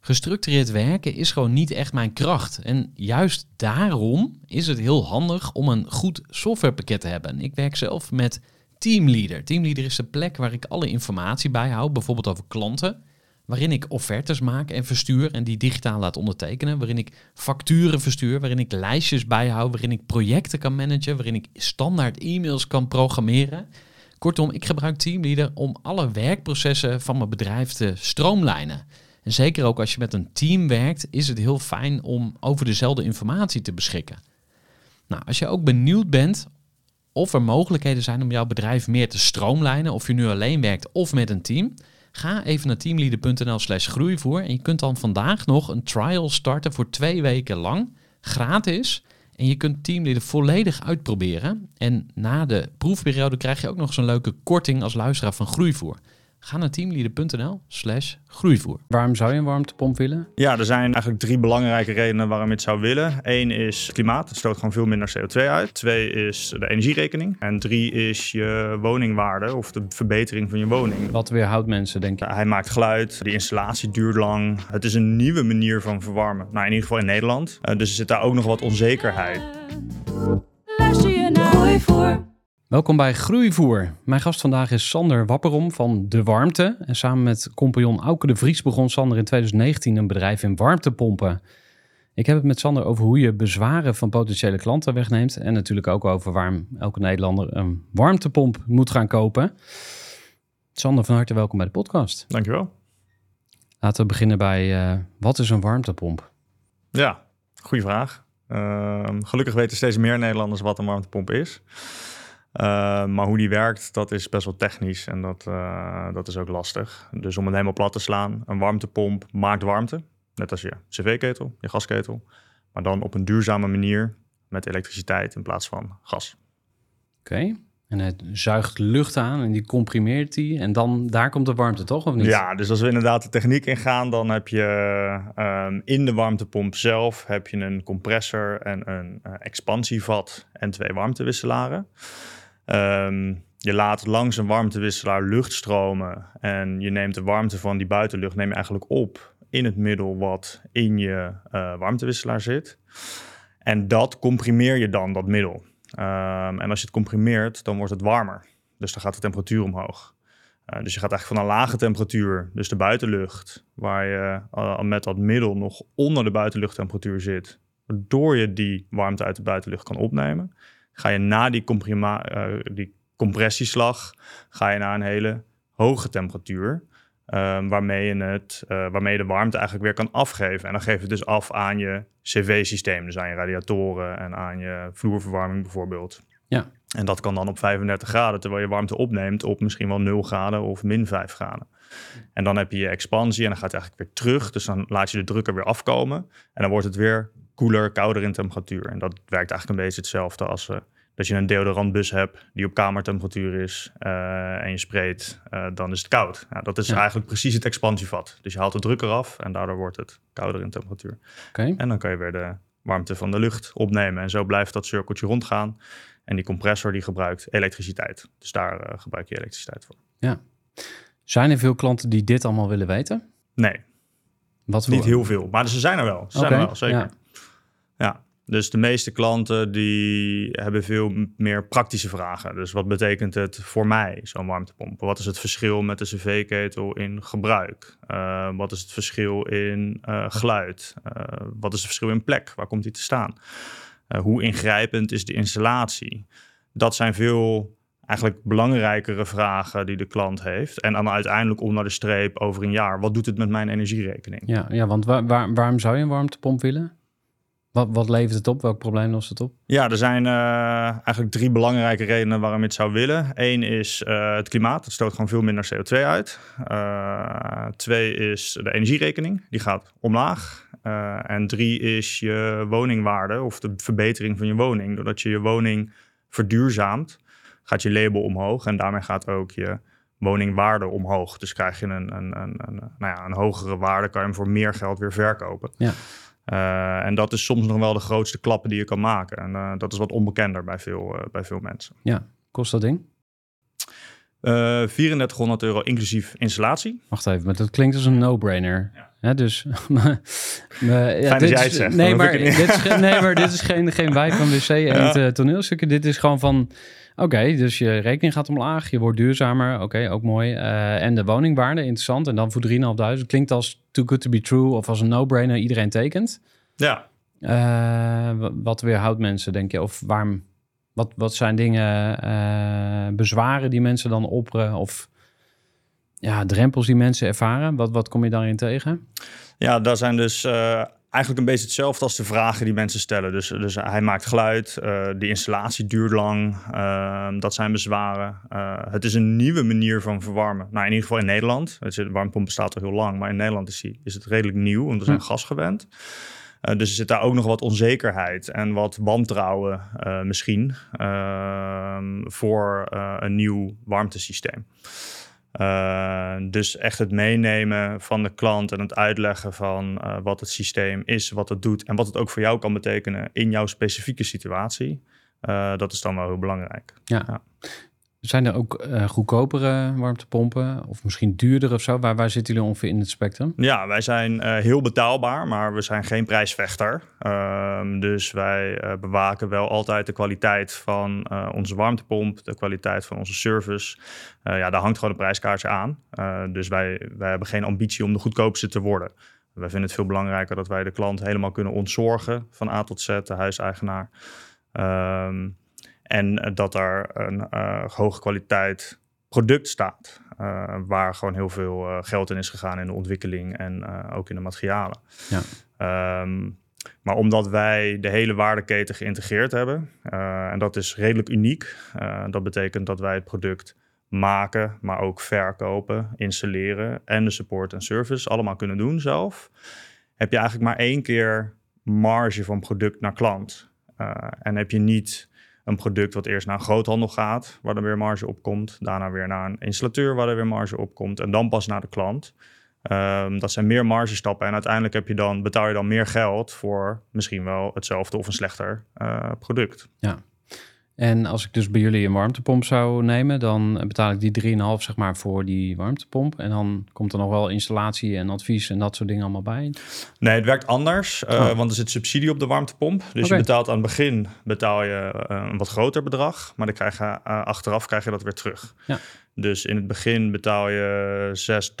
Gestructureerd werken is gewoon niet echt mijn kracht. En juist daarom is het heel handig om een goed softwarepakket te hebben. Ik werk zelf met Teamleader. Teamleader is de plek waar ik alle informatie bijhoud, bijvoorbeeld over klanten, waarin ik offertes maak en verstuur en die digitaal laat ondertekenen, waarin ik facturen verstuur, waarin ik lijstjes bijhoud, waarin ik projecten kan managen, waarin ik standaard e-mails kan programmeren. Kortom, ik gebruik Teamleader om alle werkprocessen van mijn bedrijf te stroomlijnen. En zeker ook als je met een team werkt, is het heel fijn om over dezelfde informatie te beschikken. Nou, als je ook benieuwd bent of er mogelijkheden zijn om jouw bedrijf meer te stroomlijnen, of je nu alleen werkt of met een team, ga even naar teamleader.nl/groeivoer en je kunt dan vandaag nog een trial starten voor 2 weken lang, gratis. En je kunt Teamleader volledig uitproberen. En na de proefperiode krijg je ook nog zo'n leuke korting als luisteraar van Groeivoer. Ga naar teamleader.nl/groeivoer. Waarom zou je een warmtepomp willen? Ja, er zijn eigenlijk 3 belangrijke redenen waarom je het zou willen. 1 is klimaat, het stoot gewoon veel minder CO2 uit. 2 is de energierekening. En 3 is je woningwaarde of de verbetering van je woning. Wat weerhoudt mensen, denk je? Hij maakt geluid, die installatie duurt lang. Het is een nieuwe manier van verwarmen. Nou, in ieder geval in Nederland. Dus er zit daar ook nog wat onzekerheid. Luister je naar Groeivoer. Welkom bij Groeivoer. Mijn gast vandaag is Sander Wapperom van De Warmte. En samen met compagnon Auke de Vries begon Sander in 2019 een bedrijf in warmtepompen. Ik heb het met Sander over hoe je bezwaren van potentiële klanten wegneemt. En natuurlijk ook over waarom elke Nederlander een warmtepomp moet gaan kopen. Sander, van harte welkom bij de podcast. Dankjewel. Laten we beginnen bij wat is een warmtepomp? Ja, goede vraag. Gelukkig weten steeds meer Nederlanders wat een warmtepomp is. Maar hoe die werkt, dat is best wel technisch en dat is ook lastig. Dus om het helemaal plat te slaan, een warmtepomp maakt warmte. Net als je cv-ketel, je gasketel. Maar dan op een duurzame manier met elektriciteit in plaats van gas. Oké. En het zuigt lucht aan en die comprimeert die. En dan, daar komt de warmte toch, of niet? Ja, dus als we inderdaad de techniek ingaan, dan heb je in de warmtepomp zelf heb je een compressor en een expansievat en 2 warmtewisselaren. Je laat langs een warmtewisselaar lucht stromen en je neemt de warmte van die buitenlucht neem je eigenlijk op in het middel wat in je warmtewisselaar zit. En dat comprimeer je dan, dat middel. En als je het comprimeert, dan wordt het warmer. Dus dan gaat de temperatuur omhoog. Dus je gaat eigenlijk van een lage temperatuur, dus de buitenlucht, waar je met dat middel nog onder de buitenluchttemperatuur zit, waardoor je die warmte uit de buitenlucht kan opnemen, ga je na die compressieslag ga je naar een hele hoge temperatuur, waarmee je de warmte eigenlijk weer kan afgeven. En dan geef je het dus af aan je cv-systeem, dus aan je radiatoren en aan je vloerverwarming bijvoorbeeld. Ja. En dat kan dan op 35 graden, terwijl je warmte opneemt op misschien wel 0 graden of min 5 graden. En dan heb je je expansie en dan gaat het eigenlijk weer terug. Dus dan laat je de druk er weer afkomen. En dan wordt het weer koeler, kouder in temperatuur. En dat werkt eigenlijk een beetje hetzelfde als dat je een deodorantbus hebt die op kamertemperatuur is en je spreekt, dan is het koud. Nou, dat is eigenlijk precies het expansievat. Dus je haalt de druk eraf en daardoor wordt het kouder in temperatuur. Okay. En dan kan je weer de warmte van de lucht opnemen. En zo blijft dat cirkeltje rondgaan. En die compressor die gebruikt elektriciteit. Dus daar gebruik je elektriciteit voor. Ja. Zijn er veel klanten die dit allemaal willen weten? Nee, niet heel veel. Maar ze zijn er wel. Ze zijn er wel, zeker. Ja. Ja. Dus de meeste klanten die hebben veel meer praktische vragen. Dus wat betekent het voor mij, zo'n warmtepomp? Wat is het verschil met de cv-ketel in gebruik? Wat is het verschil in geluid? Wat is het verschil in plek? Waar komt die te staan? Hoe ingrijpend is de installatie? Dat zijn veel eigenlijk belangrijkere vragen die de klant heeft. En dan uiteindelijk om naar de streep over een jaar. Wat doet het met mijn energierekening? Ja, want waarom zou je een warmtepomp willen? Wat levert het op? Welk probleem lost het op? Ja, er zijn eigenlijk 3 belangrijke redenen waarom je het zou willen. 1 is het klimaat. Het stoot gewoon veel minder CO2 uit. 2 is de energierekening. Die gaat omlaag. En 3 is je woningwaarde of de verbetering van je woning. Doordat je je woning verduurzaamt, gaat je label omhoog. En daarmee gaat ook je woningwaarde omhoog. Dus krijg je een hogere waarde, kan je hem voor meer geld weer verkopen. Ja. En dat is soms nog wel de grootste klappen die je kan maken. En dat is wat onbekender bij veel mensen. Ja, kost dat ding? €3400 inclusief installatie. Wacht even, maar dat klinkt als een no-brainer. Ja. Ja, dus... Fijn dat jij het zegt. Nee, Dan maar hoef ik het niet. dit is geen wijk van wc en toneelstukken. Dit is gewoon van... Oké, dus je rekening gaat omlaag, je wordt duurzamer. Oké, ook mooi. En de woningwaarde, interessant. En dan voor 3.500. Klinkt als too good to be true of als een no-brainer. Iedereen tekent. Ja. Wat weerhoudt mensen, denk je? Of waarom... Wat zijn dingen, bezwaren die mensen dan opperen? Of drempels die mensen ervaren? Wat kom je daarin tegen? Ja, daar zijn dus eigenlijk een beetje hetzelfde als de vragen die mensen stellen. Dus hij maakt geluid, de installatie duurt lang, dat zijn bezwaren. Het is een nieuwe manier van verwarmen. Nou, in ieder geval in Nederland. De warmtepomp bestaat al heel lang, maar in Nederland is het redelijk nieuw, want we zijn gas gewend. Dus er zit daar ook nog wat onzekerheid en wat wantrouwen misschien voor een nieuw warmtesysteem. Dus echt het meenemen van de klant en het uitleggen van wat het systeem is, wat het doet en wat het ook voor jou kan betekenen in jouw specifieke situatie. Dat is dan wel heel belangrijk. Ja. Zijn er ook goedkopere warmtepompen of misschien duurder of zo? Waar zitten jullie ongeveer in het spectrum? Ja, wij zijn heel betaalbaar, maar we zijn geen prijsvechter. Dus wij bewaken wel altijd de kwaliteit van onze warmtepomp, de kwaliteit van onze service. Daar hangt gewoon een prijskaartje aan. Dus wij hebben geen ambitie om de goedkoopste te worden. Wij vinden het veel belangrijker dat wij de klant helemaal kunnen ontzorgen van A tot Z, de huiseigenaar. En dat er een hoge kwaliteit product staat. Waar gewoon heel veel geld in is gegaan in de ontwikkeling en ook in de materialen. Ja. Maar omdat wij de hele waardeketen geïntegreerd hebben, en dat is redelijk uniek. Dat betekent dat wij het product maken, maar ook verkopen, installeren en de support en service allemaal kunnen doen zelf. Heb je eigenlijk maar 1 keer marge van product naar klant. En heb je niet een product wat eerst naar een groothandel gaat, waar er weer marge op komt. Daarna weer naar een installateur, waar er weer marge op komt. En dan pas naar de klant. Dat zijn meer margestappen. En uiteindelijk betaal je dan meer geld voor misschien wel hetzelfde of een slechter product. Ja. En als ik dus bij jullie een warmtepomp zou nemen, dan betaal ik die 3,5 zeg maar voor die warmtepomp. En dan komt er nog wel installatie en advies en dat soort dingen allemaal bij. Nee, het werkt anders, want er zit subsidie op de warmtepomp. Dus je betaalt aan het begin een wat groter bedrag, maar dan achteraf krijg je dat weer terug. Ja. Dus in het begin betaal je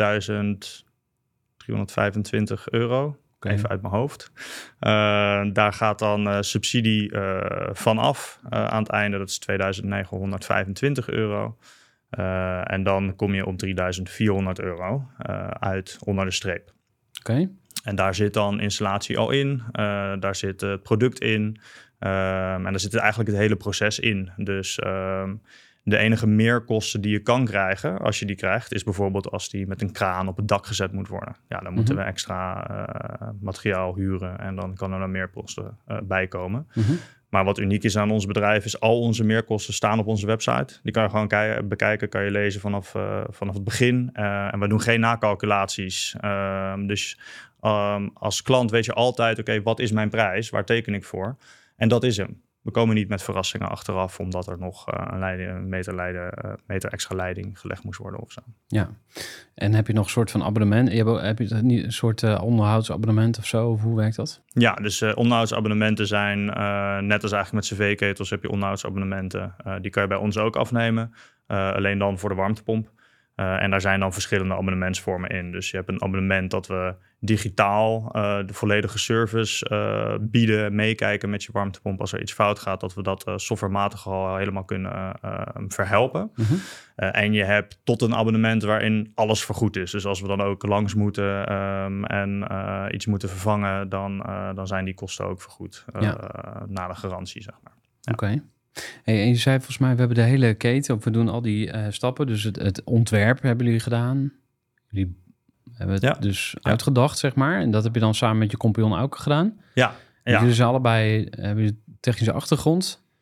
€6.325. Okay. Even uit mijn hoofd. Daar gaat dan subsidie vanaf aan het einde. Dat is €2.925. En dan kom je op €3.400 uit onder de streep. Okay. En daar zit dan installatie al in. Daar zit het product in. En daar zit eigenlijk het hele proces in. Dus de enige meerkosten die je kan krijgen, als je die krijgt, is bijvoorbeeld als die met een kraan op het dak gezet moet worden. Ja, dan moeten we extra materiaal huren en dan kan er meer kosten bij komen. Maar wat uniek is aan ons bedrijf is al onze meerkosten staan op onze website. Die kan je gewoon bekijken, kan je lezen vanaf het begin. En we doen geen nakalculaties. Dus als klant weet je altijd, oké, wat is mijn prijs? Waar teken ik voor? En dat is hem. We komen niet met verrassingen achteraf, omdat er nog een meter extra leiding gelegd moest worden of zo. Ja. En heb je nog een soort van abonnement? Heb je niet een soort onderhoudsabonnement of zo? Of hoe werkt dat? Ja, dus onderhoudsabonnementen zijn net als eigenlijk met cv-ketels heb je onderhoudsabonnementen. Die kan je bij ons ook afnemen. Alleen dan voor de warmtepomp. En daar zijn dan verschillende abonnementsvormen in. Dus je hebt een abonnement dat we digitaal de volledige service bieden, meekijken met je warmtepomp als er iets fout gaat, dat we dat softwarematig al helemaal kunnen verhelpen. En je hebt tot een abonnement waarin alles vergoed is. Dus als we dan ook langs moeten en iets moeten vervangen, dan zijn die kosten ook vergoed na de garantie, zeg maar. Ja. Oké. Hey, en je zei volgens mij, we hebben de hele keten, of we doen al die stappen. Dus het ontwerp hebben jullie gedaan. Jullie hebben het dus uitgedacht, zeg maar. En dat heb je dan samen met je compagnon Auke gedaan. Ja. Jullie zijn allebei, hebben jullie technische achtergrond.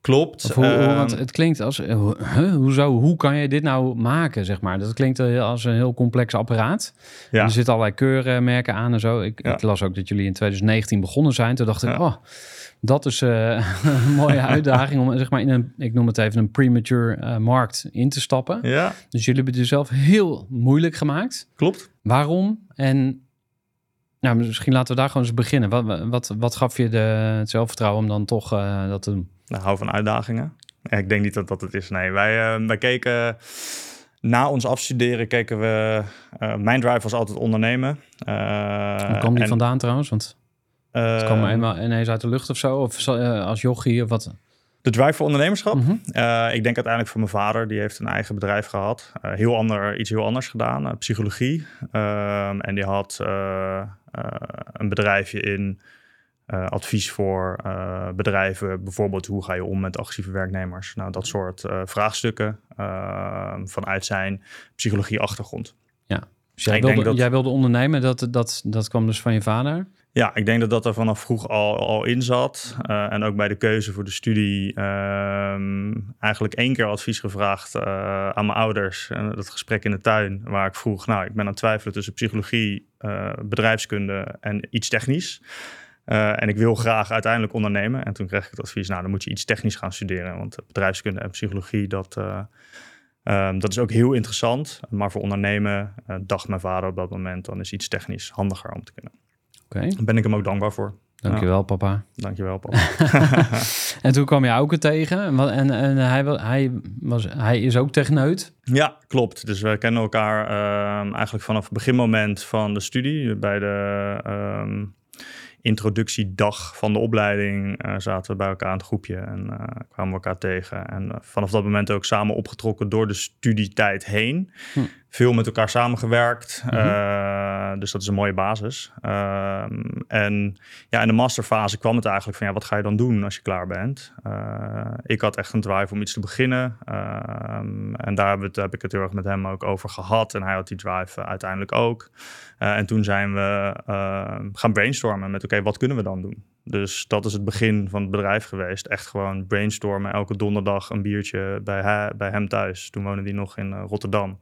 Klopt. Of want het klinkt als, hoe kan je dit nou maken, zeg maar? Dat klinkt als een heel complex apparaat. Ja. En er zitten allerlei keurmerken aan en zo. Ik las ook dat jullie in 2019 begonnen zijn. Toen dacht ik, dat is een mooie uitdaging om, zeg maar, ik noem het even een premature markt in te stappen. Ja, Dus jullie hebben het jezelf heel moeilijk gemaakt. klopt. Waarom? En nou, misschien laten we daar gewoon eens beginnen. Wat gaf je het zelfvertrouwen om dan toch dat te doen? Nou, hou van uitdagingen. Ik denk niet dat dat het is. Nee, wij keken na ons afstuderen, mijn drive was altijd ondernemen. Hoe kwam die vandaan trouwens? Want het kwam er eenmaal ineens uit de lucht of zo? Of als jochie of wat? De drive voor ondernemerschap? Mm-hmm. Ik denk uiteindelijk voor mijn vader. Die heeft een eigen bedrijf gehad. Iets heel anders gedaan, psychologie. En die had een bedrijfje in advies voor bedrijven. Bijvoorbeeld, hoe ga je om met agressieve werknemers? Nou, dat soort vraagstukken vanuit zijn psychologie-achtergrond. Ja, dus jij wilde ondernemen. Dat kwam dus van je vader? Ja, ik denk dat er vanaf vroeg al in zat. En ook bij de keuze voor de studie eigenlijk 1 keer advies gevraagd aan mijn ouders. En dat gesprek in de tuin waar ik vroeg, ik ben aan het twijfelen tussen psychologie, bedrijfskunde en iets technisch. En ik wil graag uiteindelijk ondernemen. En toen kreeg ik het advies, dan moet je iets technisch gaan studeren. Want bedrijfskunde en psychologie, dat is ook heel interessant. Maar voor ondernemen, dacht mijn vader op dat moment, dan is iets technisch handiger om te kunnen. Oké. Daar ben ik hem ook dankbaar voor. Dankjewel, papa. Dankjewel, papa. En toen kwam je Auke tegen. En hij is ook techneut. Ja, klopt. Dus we kennen elkaar eigenlijk vanaf het beginmoment van de studie. Bij de introductiedag van de opleiding zaten we bij elkaar in het groepje en kwamen we elkaar tegen. En vanaf dat moment ook samen opgetrokken door de studietijd heen. Veel met elkaar samengewerkt. Dus dat is een mooie basis. En in de masterfase kwam het eigenlijk van, wat ga je dan doen als je klaar bent? Ik had echt een drive om iets te beginnen. En daar heb ik het heel erg met hem ook over gehad. En hij had die drive uiteindelijk ook. En toen zijn we gaan brainstormen met, wat kunnen we dan doen? Dus dat is het begin van het bedrijf geweest. Echt gewoon brainstormen. Elke donderdag een biertje bij hem thuis. Toen woonde hij nog in Rotterdam.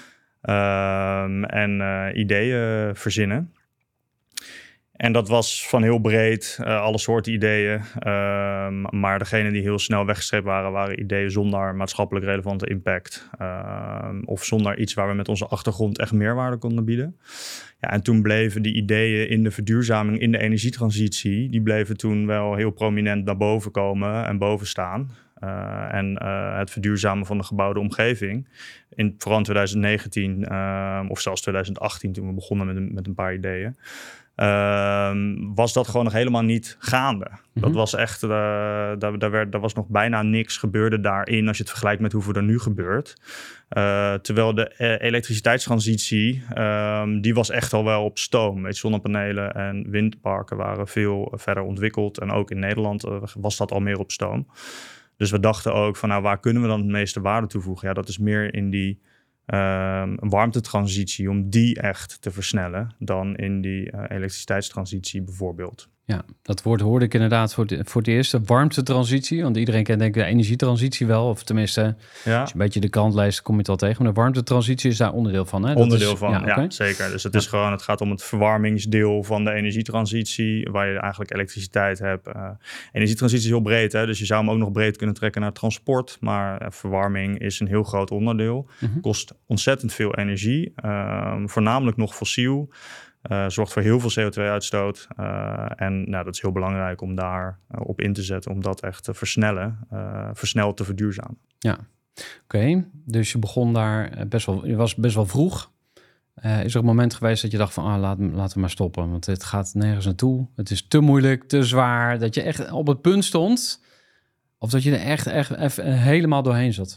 Ideeën verzinnen. En dat was van heel breed, alle soorten ideeën. Maar degene die heel snel weggestreept waren ideeën zonder maatschappelijk relevante impact. Of zonder iets waar we met onze achtergrond echt meerwaarde konden bieden. Ja, en toen bleven die ideeën in de verduurzaming, in de energietransitie, die bleven toen wel heel prominent naar boven komen en boven staan. Het verduurzamen van de gebouwde omgeving. Vooral in 2019 of zelfs 2018, toen we begonnen met een paar ideeën. Was dat gewoon nog helemaal niet gaande. Dat was echt, daar was nog bijna niks gebeurde daarin als je het vergelijkt met hoeveel er nu gebeurt. Terwijl de elektriciteitstransitie, die was echt al wel op stoom. Zonnepanelen en windparken waren veel verder ontwikkeld. En ook in Nederland was dat al meer op stoom. Dus we dachten ook van, waar kunnen we dan het meeste waarde toevoegen? Ja, dat is meer in die warmtetransitie, om die echt te versnellen dan in die elektriciteitstransitie bijvoorbeeld. Ja, dat woord hoorde ik inderdaad voor het eerst. De warmtetransitie, want iedereen kent denk ik de energietransitie wel. Of tenminste, als je een beetje de krant leest, kom je het wel tegen. Maar de warmtetransitie is daar onderdeel van, hè? Ja, zeker. Dus het gaat om het verwarmingsdeel van de energietransitie, waar je eigenlijk elektriciteit hebt. Energietransitie is heel breed, hè? Dus je zou hem ook nog breed kunnen trekken naar transport. Maar verwarming is een heel groot onderdeel. Kost ontzettend veel energie, voornamelijk nog fossiel. Zorgt voor heel veel CO2-uitstoot. Dat is heel belangrijk om daar op in te zetten, om dat echt te versneld te verduurzamen. Ja, oké. Dus je begon daar je was best wel vroeg. Is er een moment geweest dat je dacht van, laten we maar stoppen, want het gaat nergens naartoe. Het is te moeilijk, te zwaar, dat je echt op het punt stond? Of dat je er echt helemaal doorheen zat?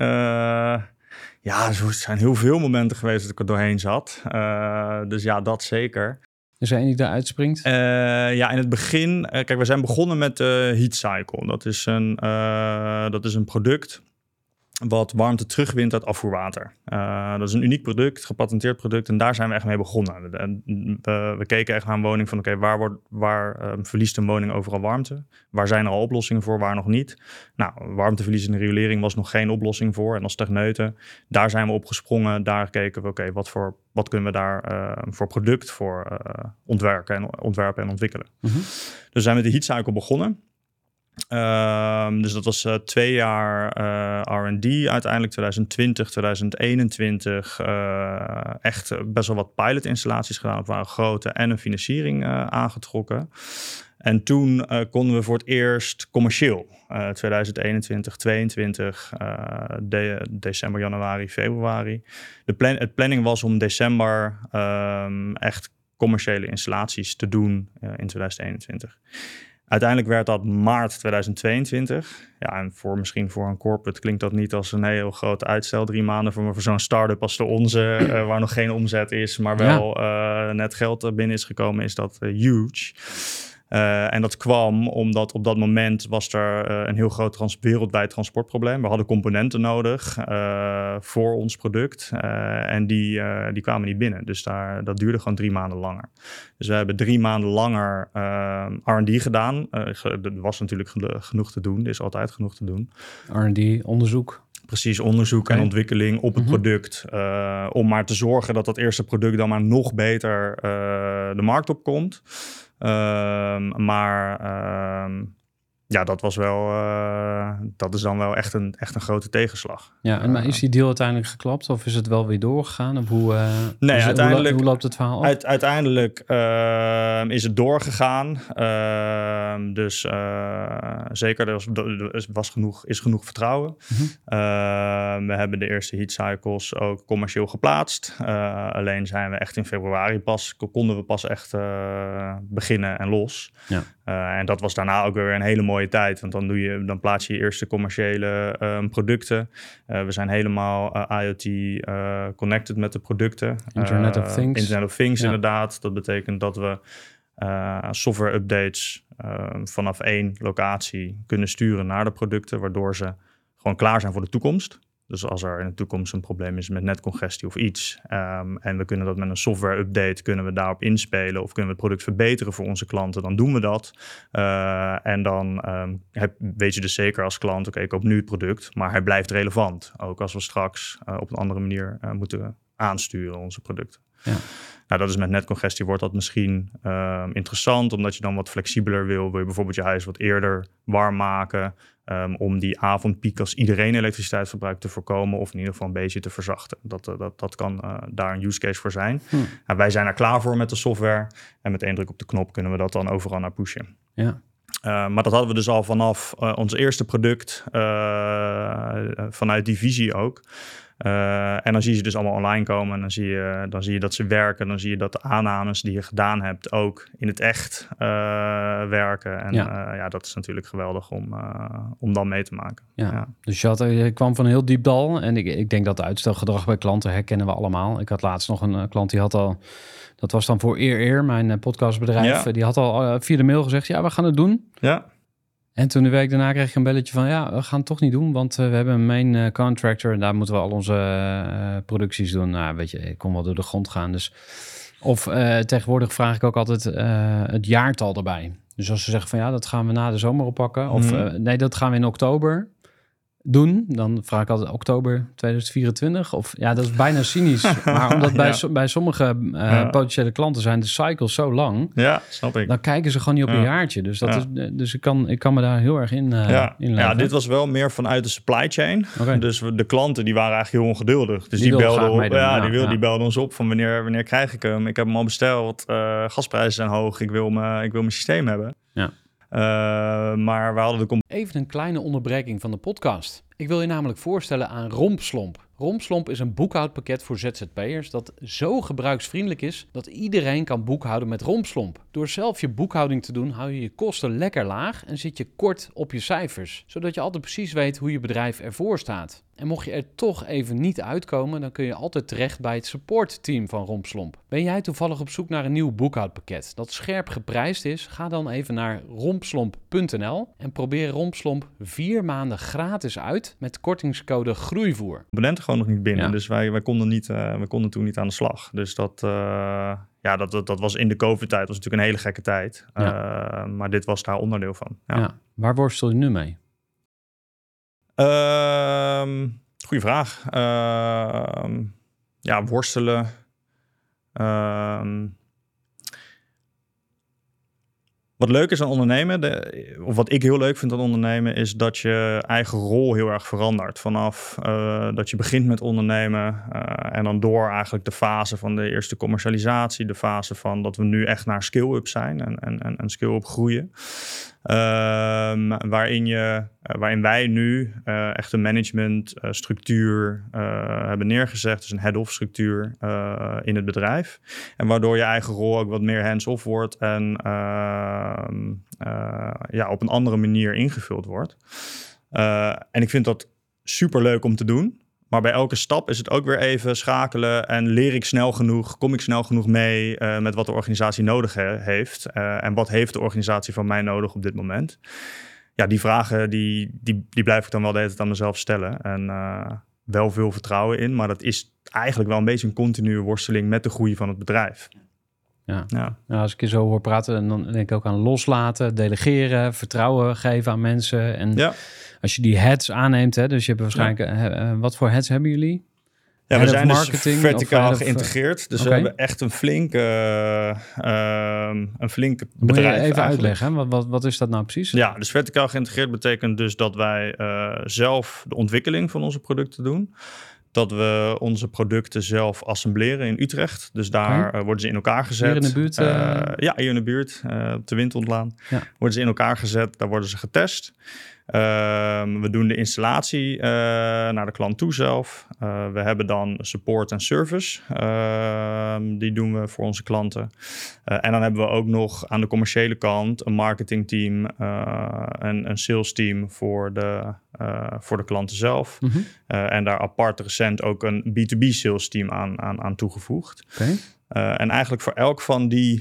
Ja, er zijn heel veel momenten geweest dat ik er doorheen zat. Dus ja, dat zeker. Is er één die daar uitspringt? In het begin... kijk, we zijn begonnen met Heat Cycle. Dat is een product wat warmte terugwint uit afvoerwater. Dat is een uniek product, gepatenteerd product. En daar zijn we echt mee begonnen. We keken echt naar een woning van... waar verliest een woning overal warmte? Waar zijn er al oplossingen voor, waar nog niet? Nou, warmteverlies in de riolering was nog geen oplossing voor. En als techneuten, daar zijn we op gesprongen. Daar keken we, wat kunnen we daar voor product voor ontwerpen en ontwikkelen? Mm-hmm. Dus zijn we met de heat cycle begonnen. Dus dat was 2 jaar R&D, uiteindelijk 2020, 2021 echt best wel wat pilotinstallaties gedaan. Dat waren grote en een financiering aangetrokken. En toen konden we voor het eerst commercieel, 2021, 2022, december, januari, februari. Het planning was om december echt commerciële installaties te doen in 2021. Uiteindelijk werd dat maart 2022. Ja, en misschien voor een corporate klinkt dat niet als een heel groot uitstel. 3 maanden voor zo'n start-up als de onze, waar nog geen omzet is, maar wel net geld binnen is gekomen, is dat huge. En dat kwam omdat op dat moment was er een heel groot wereldwijd transportprobleem. We hadden componenten nodig voor ons product en die kwamen niet binnen. Dus dat duurde gewoon 3 maanden langer. Dus we hebben 3 maanden langer R&D gedaan. Er was natuurlijk genoeg te doen. Er is altijd genoeg te doen. R&D, onderzoek. Precies, onderzoek en ontwikkeling op het product. Om maar te zorgen dat dat eerste product dan maar nog beter de markt op komt. Ja, dat was wel, dat is dan wel echt een grote tegenslag. Ja, maar is die deal uiteindelijk geklapt of is het wel weer doorgegaan? Of hoe hoe loopt het verhaal af? Uiteindelijk is het doorgegaan. Dus zeker, er is genoeg vertrouwen. We hebben de eerste heat cycles ook commercieel geplaatst. Alleen zijn we echt in februari konden we pas echt beginnen en los. Ja. En dat was daarna ook weer een hele mooie tijd. Want dan plaats je eerste commerciële producten. We zijn helemaal IoT connected met de producten. Internet of Things. Internet of Things, inderdaad. Dat betekent dat we software updates vanaf 1 locatie kunnen sturen naar de producten, waardoor ze gewoon klaar zijn voor de toekomst. Dus als er in de toekomst een probleem is met netcongestie of iets, en we kunnen dat met een software update, kunnen we daarop inspelen of kunnen we het product verbeteren voor onze klanten, dan doen we dat. En dan weet je dus zeker als klant, ik koop nu het product, maar hij blijft relevant. Ook als we straks op een andere manier moeten aansturen onze producten. Ja. Nou, dat is met netcongestie wordt dat misschien interessant, omdat je dan wat flexibeler wil je bijvoorbeeld je huis wat eerder warm maken, om die avondpiek als iedereen elektriciteit verbruikt te voorkomen of in ieder geval een beetje te verzachten. Dat kan daar een use case voor zijn. Nou, wij zijn er klaar voor met de software en met 1 druk op de knop kunnen we dat dan overal naar pushen. Ja. Maar dat hadden we dus al vanaf ons eerste product, vanuit die visie ook. En dan zie je ze dus allemaal online komen en dan zie je dat ze werken. Dan zie je dat de aannames die je gedaan hebt ook in het echt werken. En dat is natuurlijk geweldig om dan mee te maken. Ja. Dus je kwam van een heel diep dal. En ik denk dat uitstelgedrag bij klanten herkennen we allemaal. Ik had laatst nog een klant die had al, dat was dan voor Eer, mijn podcastbedrijf. Ja. Die had al via de mail gezegd, ja, we gaan het doen. Ja. En toen de week daarna kreeg ik een belletje van, ja, we gaan het toch niet doen, want we hebben een main contractor en daar moeten we al onze producties doen. Nou, weet je, ik kon wel door de grond gaan. Dus. Of tegenwoordig vraag ik ook altijd het jaartal erbij. Dus als ze zeggen van, ja, dat gaan we na de zomer oppakken. Of nee, dat gaan we in oktober doen. Dan vraag ik altijd oktober 2024. Of ja, dat is bijna cynisch. Maar omdat bij sommige potentiële klanten zijn de cycles zo lang. Ja, snap ik. Dan kijken ze gewoon niet op een jaartje. Dus, dus ik kan me daar heel erg in leggen. Ja, dit was wel meer vanuit de supply chain. Okay. Dus de klanten die waren eigenlijk heel ongeduldig. Dus die belden op. Die belden ons op van wanneer krijg ik hem? Ik heb hem al besteld. Gasprijzen zijn hoog. Ik wil mijn systeem hebben. Ja. Maar we hadden Even een kleine onderbreking van de podcast. Ik wil je namelijk voorstellen aan Rompslomp. Rompslomp is een boekhoudpakket voor ZZP'ers dat zo gebruiksvriendelijk is dat iedereen kan boekhouden met Rompslomp. Door zelf je boekhouding te doen hou je je kosten lekker laag en zit je kort op je cijfers, zodat je altijd precies weet hoe je bedrijf ervoor staat. En mocht je er toch even niet uitkomen, dan kun je altijd terecht bij het supportteam van Rompslomp. Ben jij toevallig op zoek naar een nieuw boekhoudpakket dat scherp geprijsd is? Ga dan even naar rompslomp.nl en probeer Rompslomp 4 maanden gratis uit met kortingscode GROEIVOER. Abonnenten gewoon nog niet binnen, Ja. dus wij konden toen niet aan de slag. Dus dat was in de COVID-tijd, was natuurlijk een hele gekke tijd. Maar dit was daar onderdeel van. Ja. Ja. Waar worstel je nu mee? Goeie vraag. Worstelen. Wat leuk is aan ondernemen, of wat ik heel leuk vind aan ondernemen, is dat je eigen rol heel erg verandert. Vanaf dat je begint met ondernemen en dan door eigenlijk de fase van de eerste commercialisatie, de fase van dat we nu echt naar scale-up zijn en scale-up groeien. Waarin wij nu echt een managementstructuur hebben neergezet, dus een head-off structuur in het bedrijf. En waardoor je eigen rol ook wat meer hands-off wordt en op een andere manier ingevuld wordt. En ik vind dat superleuk om te doen. Maar bij elke stap is het ook weer even schakelen en leer ik snel genoeg, kom ik snel genoeg mee met wat de organisatie nodig heeft. En wat heeft de organisatie van mij nodig op dit moment? Ja, die vragen die blijf ik dan wel de hele tijd aan mezelf stellen. En wel veel vertrouwen in, maar dat is eigenlijk wel een beetje een continue worsteling met de groei van het bedrijf. Ja. Ja. Nou, als ik je zo hoor praten, dan denk ik ook aan loslaten, delegeren, vertrouwen geven aan mensen. En als je die heads aanneemt, hè, dus je hebt waarschijnlijk... wat voor heads hebben jullie? Ja, we zijn dus verticaal of geïntegreerd. Dus we hebben echt een flinke bedrijf. Moet je even uitleggen, hè? Wat is dat nou precies? Ja, dus verticaal geïntegreerd betekent dus dat wij zelf de ontwikkeling van onze producten doen. Dat we onze producten zelf assembleren in Utrecht. Dus daar worden ze in elkaar gezet. Hier in de buurt? Ja, hier in de buurt. Op de Windhontlaan. Ja. Worden ze in elkaar gezet. Daar worden ze getest. We doen de installatie naar de klant toe zelf. We hebben dan support en service. Die doen we voor onze klanten. En dan hebben we ook nog aan de commerciële kant een marketingteam en een sales team voor de klanten zelf. Mm-hmm. En daar apart recent ook een B2B sales team aan toegevoegd. Okay. En eigenlijk voor elk van die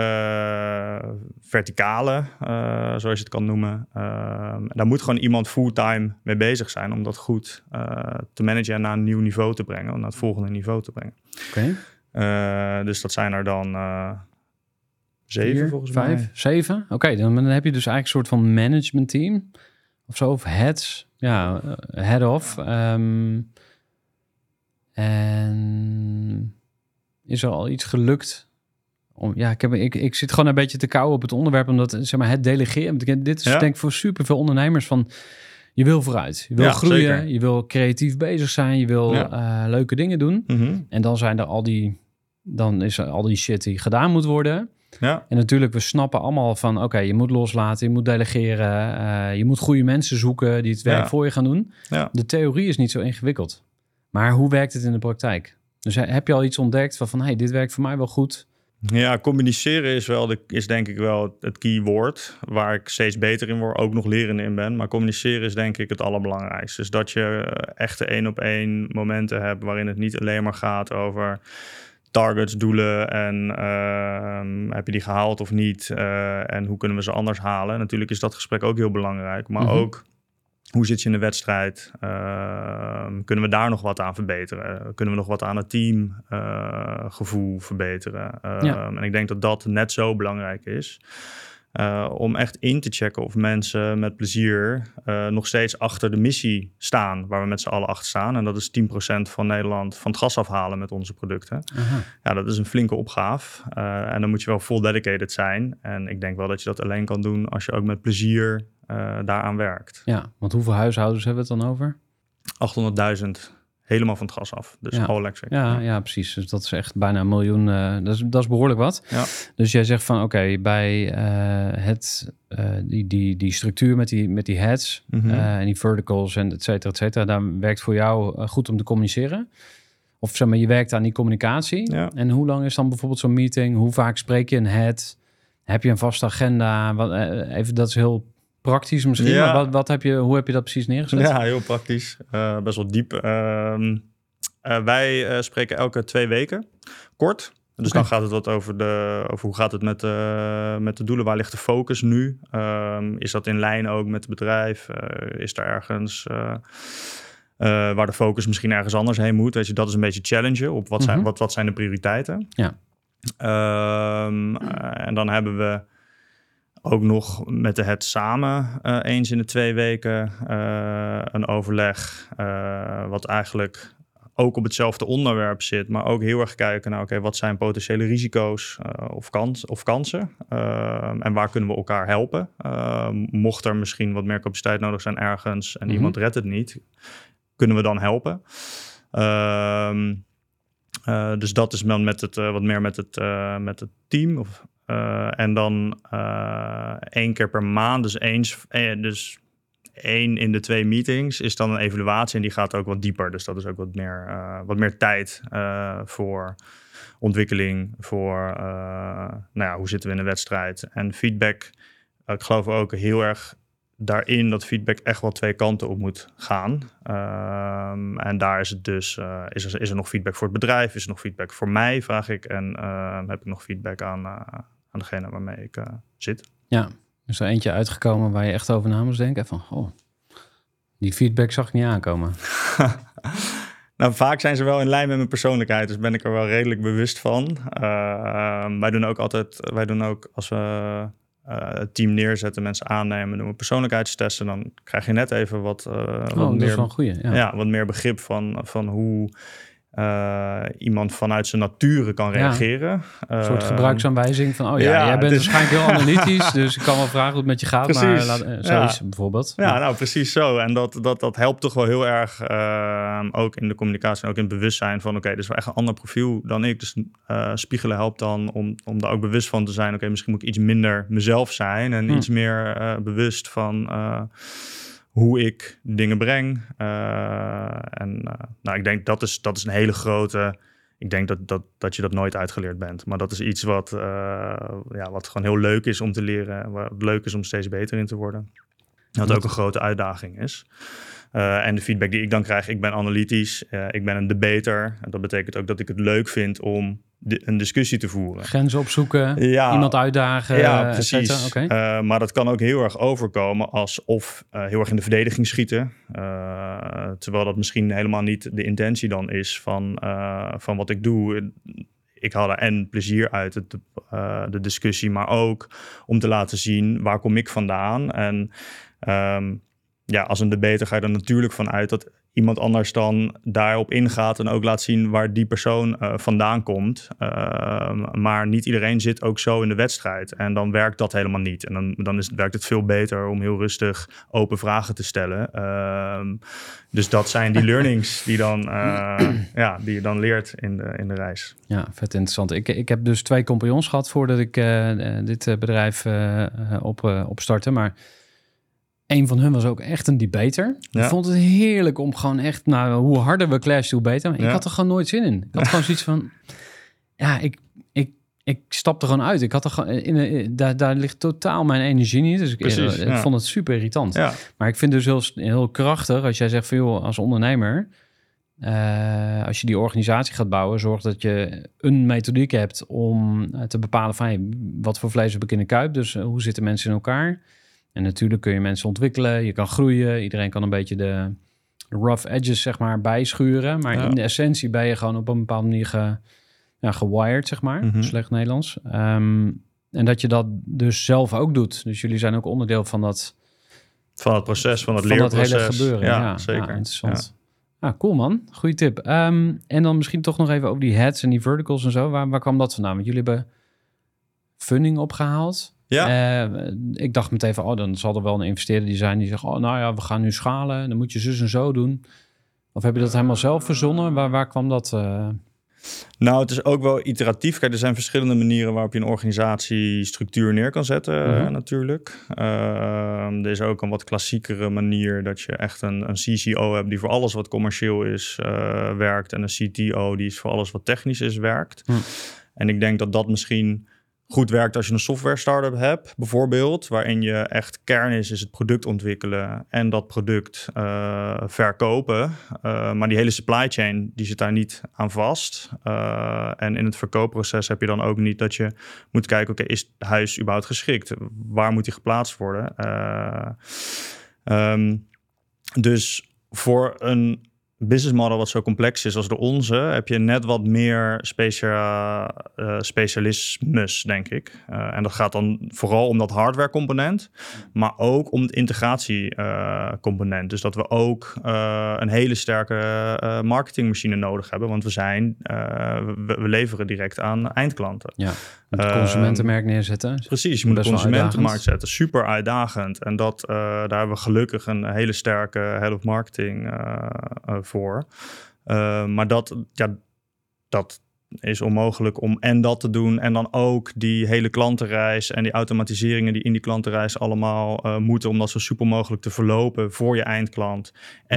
verticale, zoals je het kan noemen. Daar moet gewoon iemand fulltime mee bezig zijn om dat goed te managen en naar een nieuw niveau te brengen, naar het volgende niveau te brengen. Okay. Dus dat zijn er dan 7 volgens 5, mij. 7? Oké, dan heb je dus eigenlijk een soort van management team of zo, of heads. Ja, head of. En is er al iets gelukt? Ik zit gewoon een beetje te kauwen op het onderwerp, omdat zeg maar het delegeren. Dit is denk ik voor superveel ondernemers van je wil vooruit, je wil groeien, zeker. Je wil creatief bezig zijn, je wil leuke dingen doen. Mm-hmm. En dan zijn er is er al die shit die gedaan moet worden. Ja. En natuurlijk, we snappen allemaal van oké, je moet loslaten, je moet delegeren, je moet goede mensen zoeken die het werk voor je gaan doen. Ja. De theorie is niet zo ingewikkeld. Maar hoe werkt het in de praktijk? Dus heb je al iets ontdekt van hey, dit werkt voor mij wel goed? Ja, communiceren is denk ik wel het keyword waar ik steeds beter in word, ook nog lerende in ben. Maar communiceren is denk ik het allerbelangrijkste. Dus dat je echte 1-op-1 momenten hebt waarin het niet alleen maar gaat over targets, doelen en heb je die gehaald of niet en hoe kunnen we ze anders halen. Natuurlijk is dat gesprek ook heel belangrijk, maar ook hoe zit je in de wedstrijd? Kunnen we daar nog wat aan verbeteren? Kunnen we nog wat aan het teamgevoel verbeteren? En ik denk dat dat net zo belangrijk is. Om echt in te checken of mensen met plezier nog steeds achter de missie staan. Waar we met z'n allen achter staan. En dat is 10% van Nederland van het gas afhalen met onze producten. Uh-huh. Ja, dat is een flinke opgave. En dan moet je wel full dedicated zijn. En ik denk wel dat je dat alleen kan doen als je ook met plezier daaraan werkt. Ja, want hoeveel huishoudens hebben we het dan over? 800.000 helemaal van het gas af. Dus all electric. Ja, precies. Dus dat is echt bijna 1 miljoen. Dat is behoorlijk wat. Ja. Dus jij zegt van oké, bij die structuur met die heads en die verticals en et cetera, daar werkt voor jou goed om te communiceren. Of zeg maar, je werkt aan die communicatie. Ja. En hoe lang is dan bijvoorbeeld zo'n meeting? Hoe vaak spreek je een head? Heb je een vaste agenda? Dat is heel praktisch misschien. Ja. Maar hoe heb je dat precies neergezet? Ja, heel praktisch. Best wel diep. Wij spreken elke 2 weken. Kort. Dus Oké. dan gaat het wat over hoe gaat het met de doelen. Waar ligt de focus nu? Is dat in lijn ook met het bedrijf? Is er ergens waar de focus misschien ergens anders heen moet? Weet je, dat is een beetje challengen op wat zijn de prioriteiten. Ja. En dan hebben we ook nog met de het samen eens in de 2 weken een overleg. Wat eigenlijk ook op hetzelfde onderwerp zit, maar ook heel erg kijken naar, oké, wat zijn potentiële risico's of kansen? En waar kunnen we elkaar helpen? Mocht er misschien wat meer capaciteit nodig zijn ergens en iemand redt het niet, kunnen we dan helpen? Dus dat is dan wat meer met het team. En dan 1 keer per maand, dus 1 in de 2 meetings is dan een evaluatie en die gaat ook wat dieper. Dus dat is ook wat meer tijd voor ontwikkeling, voor hoe zitten we in de wedstrijd. En feedback, ik geloof ook heel erg daarin dat feedback echt wel 2 kanten op moet gaan. En daar is het dus, is er nog feedback voor het bedrijf? Is er nog feedback voor mij, vraag ik. En heb ik nog feedback aan degene waarmee ik zit. Ja. Is er eentje uitgekomen waar je echt over na moest denken? Van, die feedback zag ik niet aankomen. Nou, vaak zijn ze wel in lijn met mijn persoonlijkheid. Dus ben ik er wel redelijk bewust van. Wij doen ook als we het team neerzetten, mensen aannemen, doen we persoonlijkheidstesten. Dan krijg je net even wat dat meer, is wel een goeie. Ja. wat meer begrip van hoe iemand vanuit zijn nature kan reageren. Een soort gebruiksaanwijzing van, jij bent waarschijnlijk heel analytisch, dus ik kan wel vragen hoe het met je gaat, precies. maar zoiets bijvoorbeeld. Ja, nou precies zo. En dat helpt toch wel heel erg, ook in de communicatie en ook in het bewustzijn van, oké, dit is wel echt een ander profiel dan ik. Dus spiegelen helpt dan om daar ook bewust van te zijn. Oké, misschien moet ik iets minder mezelf zijn en iets meer bewust van hoe ik dingen breng. Ik denk dat is een hele grote. Ik denk dat je dat nooit uitgeleerd bent. Maar dat is iets wat gewoon heel leuk is om te leren. Wat leuk is om steeds beter in te worden. Wat ook een grote uitdaging is. En de feedback die ik dan krijg, ik ben analytisch, ik ben een debater. En dat betekent ook dat ik het leuk vind om een discussie te voeren. Grenzen opzoeken, iemand uitdagen. Ja, precies. Okay. Maar dat kan ook heel erg overkomen alsof heel erg in de verdediging schieten. Terwijl dat misschien helemaal niet de intentie dan is van wat ik doe. Ik haal er en plezier uit de discussie, maar ook om te laten zien waar kom ik vandaan. En als een debater ga je er natuurlijk van uit dat iemand anders dan daarop ingaat en ook laat zien waar die persoon vandaan komt. Maar niet iedereen zit ook zo in de wedstrijd. En dan werkt dat helemaal niet. En dan werkt het veel beter om heel rustig open vragen te stellen. Dus dat zijn die learnings die je dan leert in de reis. Ja, vet interessant. Ik heb dus 2 compagnons gehad voordat ik dit bedrijf opstartte. Maar een van hun was ook echt een debater. Ja. Ik vond het heerlijk om gewoon echt, hoe harder we clashen, hoe beter. Maar ik had er gewoon nooit zin in. Ik had gewoon zoiets van, ik stap er gewoon uit. Ik had er gewoon, daar ligt totaal mijn energie niet. Dus ik vond het super irritant. Ja. Maar ik vind het dus heel krachtig als jij zegt van, joh, als ondernemer, als je die organisatie gaat bouwen, zorg dat je een methodiek hebt om te bepalen van, wat voor vlees heb ik in de kuip. Dus hoe zitten mensen in elkaar? En natuurlijk kun je mensen ontwikkelen, je kan groeien. Iedereen kan een beetje de rough edges, zeg maar, bijschuren. Maar in de essentie ben je gewoon op een bepaalde manier gewired, zeg maar. Slecht Nederlands. En dat je dat dus zelf ook doet. Dus jullie zijn ook onderdeel van dat... Van het proces, van het leerproces. Van dat hele gebeuren, ja. Zeker. Ja, interessant. Ja. Cool, man. Goeie tip. En dan misschien toch nog even over die heads en die verticals en zo. Waar kwam dat vandaan? Want jullie hebben funding opgehaald. Ja. Ik dacht meteen van, dan zal er wel een investeerder die zijn die zegt, we gaan nu schalen, dan moet je zus en zo doen. Of heb je dat helemaal zelf verzonnen? Waar kwam dat? Nou, het is ook wel iteratief. Kijk, er zijn verschillende manieren waarop je een organisatiestructuur neer kan zetten, natuurlijk. Er is ook een wat klassiekere manier dat je echt een CCO hebt die voor alles wat commercieel is werkt. En een CTO die voor alles wat technisch is werkt. En ik denk dat misschien goed werkt als je een software startup hebt, bijvoorbeeld, waarin je echt kern is het product ontwikkelen en dat product verkopen. Maar die hele supply chain, die zit daar niet aan vast. En in het verkoopproces heb je dan ook niet dat je moet kijken, oké, is het huis überhaupt geschikt? Waar moet die geplaatst worden? Dus voor een business model wat zo complex is als de onze, heb je net wat meer specialismes, denk ik. En dat gaat dan vooral om dat hardware component, maar ook om het integratie component. Dus dat we ook een hele sterke marketingmachine nodig hebben, want we leveren direct aan eindklanten. Ja, het consumentenmerk neerzetten. Precies, je moet de consumentenmarkt zetten. Super uitdagend. En daar hebben we gelukkig een hele sterke head of marketing voor. Maar dat is onmogelijk om en dat te doen en dan ook die hele klantenreis en die automatiseringen die in die klantenreis allemaal moeten om dat zo soepel mogelijk te verlopen voor je eindklant.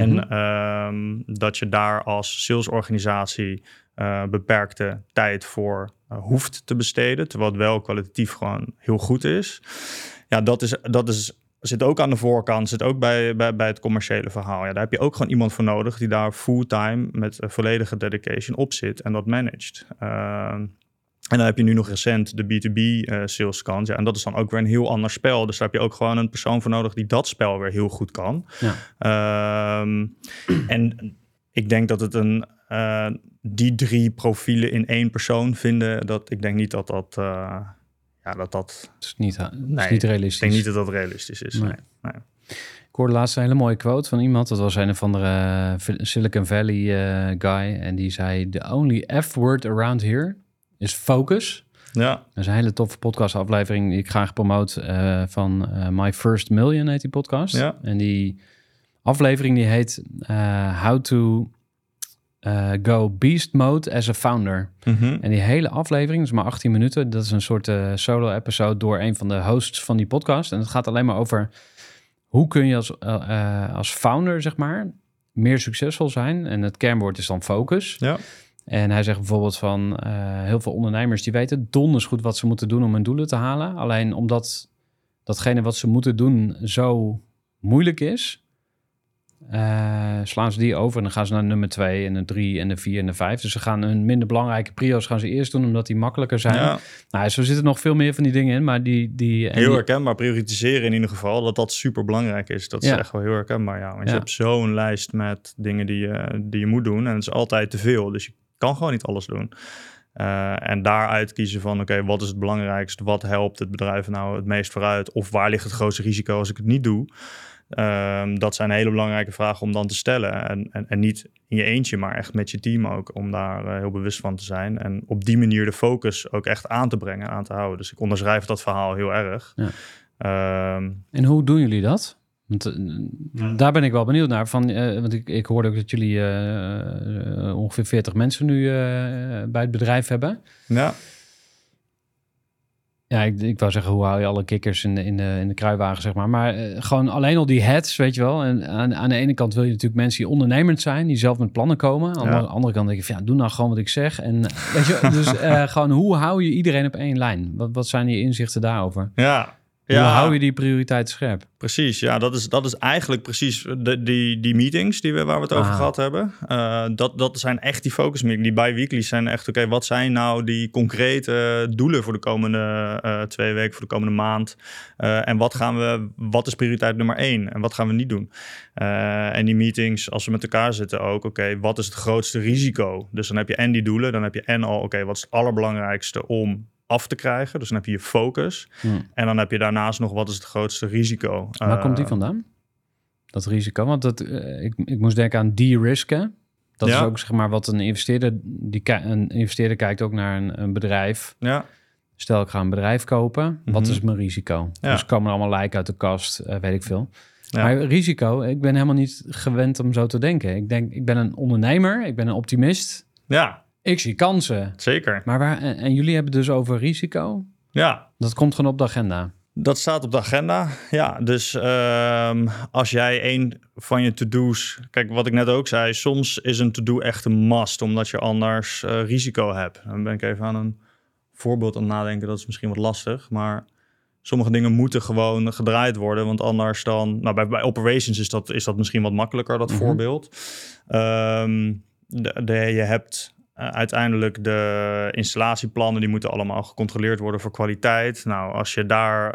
En dat je daar als salesorganisatie beperkte tijd voor hoeft te besteden, terwijl het wel kwalitatief gewoon heel goed is. Ja, dat zit ook aan de voorkant, zit ook bij het commerciële verhaal. Ja, daar heb je ook gewoon iemand voor nodig die daar fulltime met volledige dedication op zit en dat managt. En dan heb je nu nog recent de B2B sales kant. Ja, en dat is dan ook weer een heel ander spel. Dus daar heb je ook gewoon een persoon voor nodig die dat spel weer heel goed kan. Ja. En ik denk dat het die 3 profielen in 1 persoon vinden, ik denk niet dat dat is niet realistisch. Ik denk niet dat dat realistisch is. Nee. Ik hoorde laatst een hele mooie quote van iemand. Dat was een of andere Silicon Valley guy. En die zei, the only F-word around here is focus. Ja. Dat is een hele toffe podcastaflevering die ik graag promote van My First Million heet die podcast. Ja. En die aflevering die heet How to Go Beast Mode as a Founder. En die hele aflevering, dat is maar 18 minuten. Dat is een soort solo-episode door een van de hosts van die podcast. En het gaat alleen maar over hoe kun je als founder, zeg maar, meer succesvol zijn. En het kernwoord is dan focus. Ja. En hij zegt bijvoorbeeld van heel veel ondernemers die weten donders goed wat ze moeten doen om hun doelen te halen. Alleen omdat datgene wat ze moeten doen zo moeilijk is, slaan ze die over en dan gaan ze naar nummer 2 en de 3 en de 4 en de 5. Dus ze gaan hun minder belangrijke prio's gaan ze eerst doen, omdat die makkelijker zijn. Ja. Nou, zo zitten nog veel meer van die dingen in, maar heel herkenbaar. Prioritiseren in ieder geval, dat super belangrijk is. Dat is echt wel heel herkenbaar, ja. Want je hebt zo'n lijst met dingen die je moet doen en het is altijd te veel. Dus je kan gewoon niet alles doen. En daaruit kiezen van, oké, wat is het belangrijkste? Wat helpt het bedrijf nou het meest vooruit? Of waar ligt het grootste risico als ik het niet doe? Dat zijn hele belangrijke vragen om dan te stellen. En niet in je eentje, maar echt met je team ook. Om daar heel bewust van te zijn. En op die manier de focus ook echt aan te brengen, aan te houden. Dus ik onderschrijf dat verhaal heel erg. Ja. En hoe doen jullie dat? Want daar ben ik wel benieuwd naar. Want ik hoorde ook dat jullie ongeveer 40 mensen nu bij het bedrijf hebben. Ja. Ja, ik wou zeggen, hoe hou je alle kikkers in de kruiwagen, zeg maar. Maar gewoon alleen al die heads, weet je wel. En aan de ene kant wil je natuurlijk mensen die ondernemend zijn, die zelf met plannen komen. Aan de andere kant denk je van, ja, doe nou gewoon wat ik zeg. En weet je, dus gewoon hoe hou je iedereen op één lijn? Wat zijn je inzichten daarover? Ja. Hoe hou je die prioriteit scherp? Precies, ja, dat is eigenlijk precies die meetings waar we het over gehad hebben. Dat zijn echt die focus meetings. Die bi-weeklies zijn echt, oké, wat zijn nou die concrete doelen voor de komende 2 weken, voor de komende maand? En wat is prioriteit nummer 1? En wat gaan we niet doen? En die meetings, als we met elkaar zitten ook, oké, wat is het grootste risico? Dus dan heb je en die doelen, dan heb je en al, oké, wat is het allerbelangrijkste om af te krijgen. Dus dan heb je je focus. En dan heb je daarnaast nog wat is het grootste risico. Waar komt die vandaan? Dat risico? Want ik moest denken aan de-risken. Dat is ook zeg maar wat een investeerder... Een investeerder kijkt ook naar een bedrijf. Ja. Stel, ik ga een bedrijf kopen. Wat is mijn risico? Ja. Dus komen er allemaal lijken uit de kast, weet ik veel. Ja. Maar risico, ik ben helemaal niet gewend om zo te denken. Ik ben een ondernemer, ik ben een optimist. Ja. Ik zie kansen. Zeker. Maar en jullie hebben dus over risico? Ja. Dat komt gewoon op de agenda? Dat staat op de agenda, ja. Dus als jij een van je to-do's... Kijk, wat ik net ook zei, soms is een to-do echt een must, omdat je anders risico hebt. Dan ben ik even aan een voorbeeld aan het nadenken. Dat is misschien wat lastig, maar sommige dingen moeten gewoon gedraaid worden. Want anders dan... Nou, bij operations is dat misschien wat makkelijker, dat voorbeeld. Je hebt uiteindelijk de installatieplannen. Die moeten allemaal gecontroleerd worden voor kwaliteit. Nou, als je daar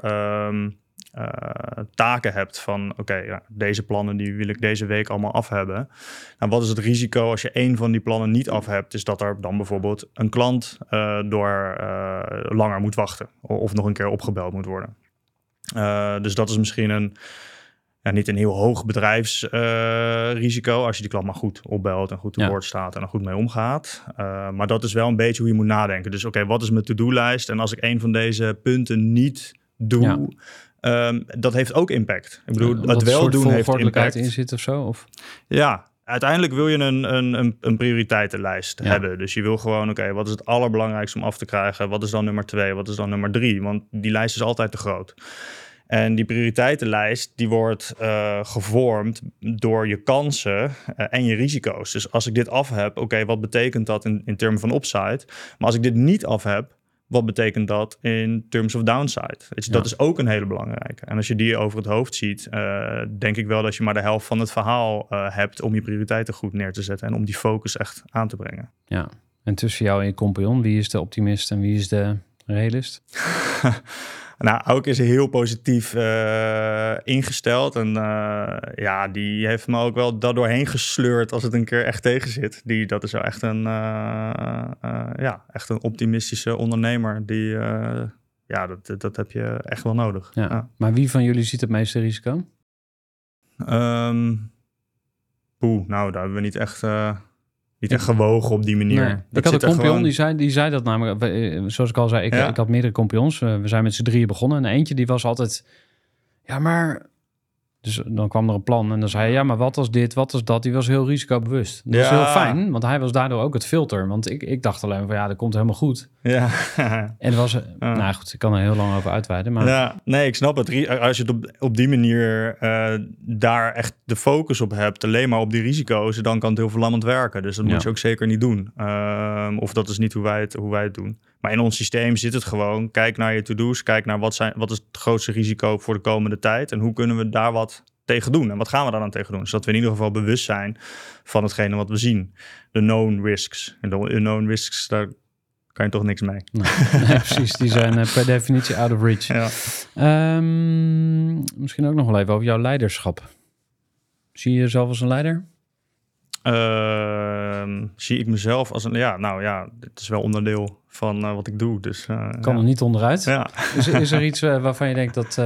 taken hebt van... Oké, deze plannen die wil ik deze week allemaal af hebben. Nou, wat is het risico als je één van die plannen niet af hebt? Is dat er dan bijvoorbeeld een klant door langer moet wachten. Of nog een keer opgebeld moet worden. Dus dat is misschien niet een heel hoog bedrijfsrisico. Als je die klant maar goed opbelt en goed te woord staat en er goed mee omgaat. Maar dat is wel een beetje hoe je moet nadenken. Dus wat is mijn to-do-lijst? En als ik een van deze punten niet doe... dat heeft ook impact. Ik bedoel, het wel doen heeft impact. In zit of zo? Of? Ja, uiteindelijk wil je een prioriteitenlijst hebben. Dus je wil gewoon, wat is het allerbelangrijkste om af te krijgen? Wat is dan nummer 2? Wat is dan nummer 3? Want die lijst is altijd te groot. En die prioriteitenlijst die wordt gevormd door je kansen en je risico's. Dus als ik dit af heb, wat betekent dat in termen van upside? Maar als ik dit niet af heb, wat betekent dat in terms of downside? Dat is ook een hele belangrijke. En als je die over het hoofd ziet, denk ik wel dat je maar de helft van het verhaal hebt om je prioriteiten goed neer te zetten en om die focus echt aan te brengen. Ja, en tussen jou en je compagnon, wie is de optimist en wie is de realist? Nou, Auke is heel positief ingesteld. En die heeft me ook wel daardoorheen gesleurd als het een keer echt tegen zit. Dat is wel echt echt een optimistische ondernemer. Dat heb je echt wel nodig. Ja. Ja. Maar wie van jullie ziet het meeste risico? Daar hebben we niet echt gewogen op die manier. Nee. Ik had een compagnon, die zei dat namelijk. Zoals ik al zei, ik had meerdere compagnons. We zijn met z'n drieën begonnen. En eentje die was altijd... Ja, maar... Dus dan kwam er een plan en dan zei hij... Ja, maar wat als dit, wat als dat? Die was heel risicobewust. Dat was heel fijn, want hij was daardoor ook het filter. Want ik dacht alleen van, dat komt helemaal goed. Ja. En er was... Nou goed, ik kan er heel lang over uitweiden. Maar... Ja, nee, ik snap het. Als je het op die manier daar echt de focus op hebt... alleen maar op die risico's, dan kan het heel verlammend werken. Dus dat moet je ook zeker niet doen. Of dat is niet hoe wij het doen. Maar in ons systeem zit het gewoon. Kijk naar je to-do's. Kijk naar wat is het grootste risico voor de komende tijd. En hoe kunnen we daar wat tegen doen? En wat gaan we daar dan tegen doen? Zodat we in ieder geval bewust zijn van hetgene wat we zien. De known risks. En de unknown risks, daar kan je toch niks mee. Nee, precies. Die zijn per definitie out of reach. Ja. Misschien ook nog wel even over jouw leiderschap. Zie je jezelf als een leider? Zie ik mezelf als een... dit is wel onderdeel van wat ik doe. Dus, kan er niet onderuit. Ja. Is er iets waarvan je denkt dat...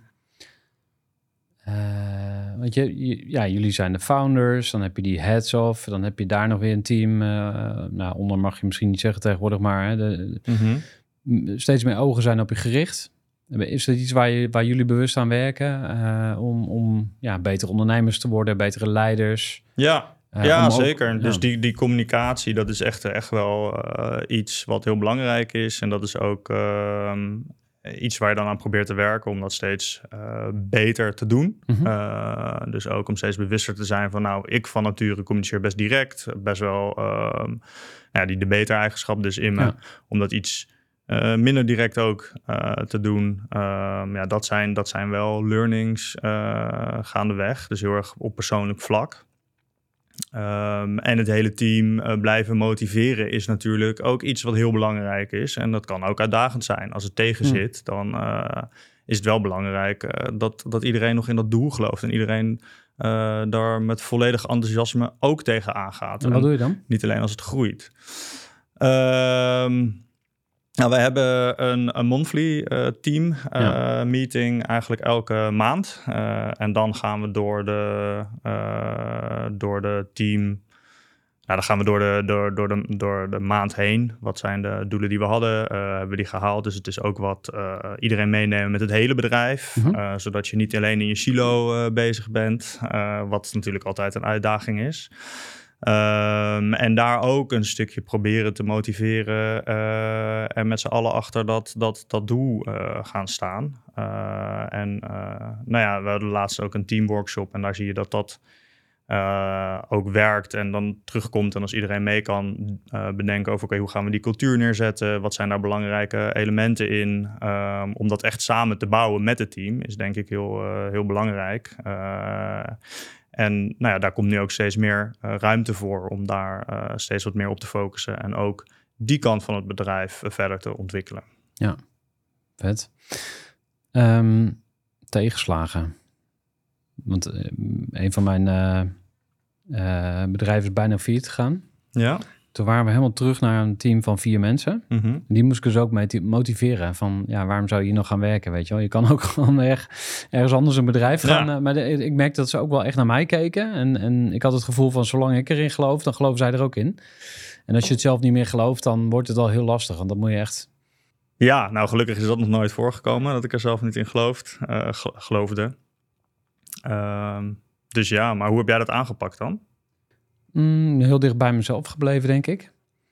want jullie zijn de founders, dan heb je die heads of, dan heb je daar nog weer een team. Onder mag je misschien niet zeggen tegenwoordig, maar steeds meer ogen zijn op je gericht. Is dat iets waar jullie bewust aan werken om betere ondernemers te worden, betere leiders? Ja, zeker. Dus die communicatie, dat is echt wel iets wat heel belangrijk is. En dat is ook iets waar je dan aan probeert te werken om dat steeds beter te doen. Dus ook om steeds bewuster te zijn van... ik van nature communiceer best direct. Best wel die beter-eigenschap dus in me. Om dat iets minder direct ook te doen. Dat zijn wel learnings gaandeweg. Dus heel erg op persoonlijk vlak. En het hele team blijven motiveren is natuurlijk ook iets wat heel belangrijk is. En dat kan ook uitdagend zijn. Als het tegen zit, dan is het wel belangrijk dat iedereen nog in dat doel gelooft. En iedereen daar met volledig enthousiasme ook tegenaan gaat. En wat doe je dan? Niet alleen als het groeit. Wij hebben een monthly team meeting eigenlijk elke maand. En dan gaan we door de team... dan gaan we door de maand heen. Wat zijn de doelen die we hadden? Hebben we die gehaald? Dus het is ook wat iedereen meenemen met het hele bedrijf. Zodat je niet alleen in je silo bezig bent. Wat natuurlijk altijd een uitdaging is. En daar ook een stukje proberen te motiveren en met z'n allen achter dat doel gaan staan. We hadden laatst ook een teamworkshop en daar zie je dat ook werkt en dan terugkomt. En als iedereen mee kan bedenken over... oké, hoe gaan we die cultuur neerzetten? Wat zijn daar belangrijke elementen in? Om dat echt samen te bouwen met het team is denk ik heel belangrijk. En nou ja, daar komt nu ook steeds meer ruimte voor... om daar steeds wat meer op te focussen. En ook die kant van het bedrijf verder te ontwikkelen. Ja, vet. Tegenslagen. Want een van mijn bedrijven is bijna failliet gegaan. Ja. Toen waren we helemaal terug naar een team van 4 mensen. Mm-hmm. Die moest ik dus ook mee motiveren. Van, ja, waarom zou je hier nog gaan werken, weet je wel? Je kan ook gewoon ergens anders een bedrijf gaan. Ja. Maar ik merkte dat ze ook wel echt naar mij keken. En ik had het gevoel van, zolang ik erin geloof, dan geloven zij er ook in. En als je het zelf niet meer gelooft, dan wordt het al heel lastig. Want dan moet je echt... Ja, nou gelukkig is dat nog nooit voorgekomen... dat ik er zelf niet in geloofde. Dus ja, maar hoe heb jij dat aangepakt dan? Heel dicht bij mezelf gebleven, denk ik.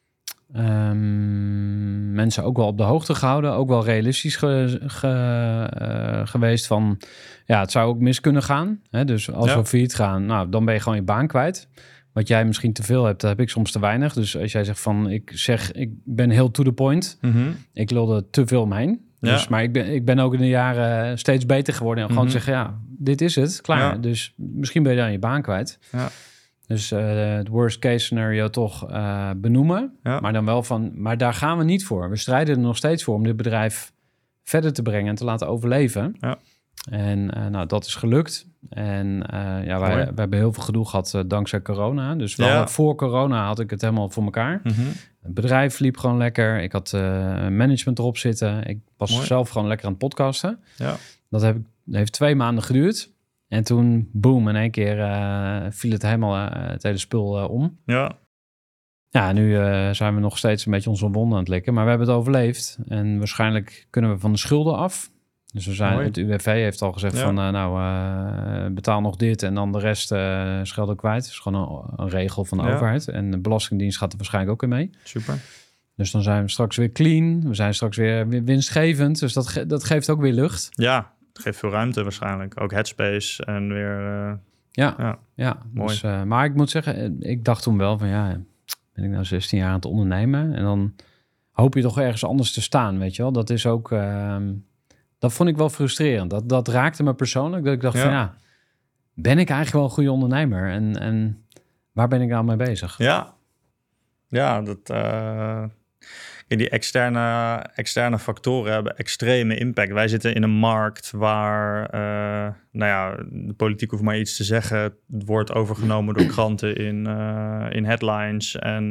Mensen ook wel op de hoogte gehouden. Ook wel realistisch geweest van... ja, het zou ook mis kunnen gaan. Hè? Dus als we failliet gaan, nou, dan ben je gewoon je baan kwijt. Wat jij misschien te veel hebt, dat heb ik soms te weinig. Dus als jij zegt van, ik ben heel to the point. Mm-hmm. Ik lulde te veel omheen. Ja. Dus, maar ik ben ook in de jaren steeds beter geworden. En gewoon zeggen, ja, dit is het, klaar. Ja. Dus misschien ben je dan je baan kwijt. Ja. Dus het worst case scenario toch benoemen. Ja. Maar dan wel van, maar daar gaan we niet voor. We strijden er nog steeds voor om dit bedrijf verder te brengen en te laten overleven. Ja. En nou, dat is gelukt. En wij hebben heel veel gedoe gehad dankzij corona. Dus wel voor corona had ik het helemaal voor elkaar. Mm-hmm. Het bedrijf liep gewoon lekker. Ik had management erop zitten. Ik was zelf gewoon lekker aan het podcasten. Ja. Dat heeft 2 maanden geduurd. En toen, boom, in één keer viel het helemaal het hele spul om. Ja. Ja, nu zijn we nog steeds een beetje onze wonden aan het likken. Maar we hebben het overleefd. En waarschijnlijk kunnen we van de schulden af. Dus het UWV heeft al gezegd van, betaal nog dit en dan de rest schelden kwijt. Dat is gewoon een regel van de overheid. En de Belastingdienst gaat er waarschijnlijk ook in mee. Super. Dus dan zijn we straks weer clean. We zijn straks weer winstgevend. Dus dat geeft ook weer lucht. Ja, het geeft veel ruimte waarschijnlijk. Ook headspace en weer... Ja, mooi. Dus, maar ik moet zeggen, ik dacht toen wel van, ja, ben ik nou 16 jaar aan het ondernemen? En dan hoop je toch ergens anders te staan, weet je wel. Dat is ook... dat vond ik wel frustrerend. Dat raakte me persoonlijk. Dat ik dacht van, ja, ben ik eigenlijk wel een goede ondernemer? En waar ben ik nou mee bezig? Ja, dat... die externe factoren hebben extreme impact. Wij zitten in een markt waar, de politiek hoeft maar iets te zeggen. Het wordt overgenomen door kranten in headlines. En